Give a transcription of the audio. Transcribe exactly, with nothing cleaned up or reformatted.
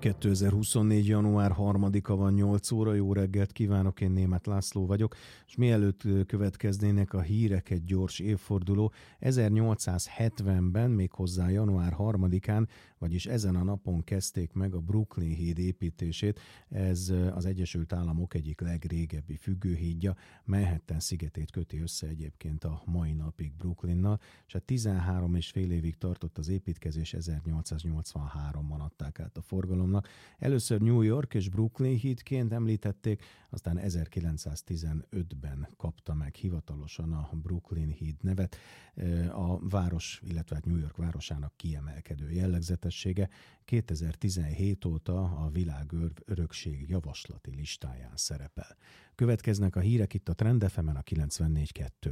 kétezer-huszonnégy. január harmadika van, nyolc óra. Jó reggelt kívánok, én Németh László vagyok, és mielőtt következnének a hírek, egy gyors évforduló. ezernyolcszázhetvenben, méghozzá január harmadikán, vagyis ezen a napon kezdték meg a Brooklyn híd építését. Ez az Egyesült Államok egyik legrégebbi függőhídja, Manhattan szigetét köti össze egyébként a mai napig Brooklynnal, és a tizenhárom és fél évig tartott az építkezés, ezernyolcszáznyolcvanháromban adták át a forgalomnak. Először New York és Brooklyn hídként említették, aztán ezerkilencszáztizenötben kapta meg hivatalosan a Brooklyn híd nevet. A város, illetve New York városának kiemelkedő jellegzetessége, kétezer-tizenhét óta a világörökség javaslati listáján szerepel. Következnek a hírek itt a Trend ef emen, a kilencvennégy kettő.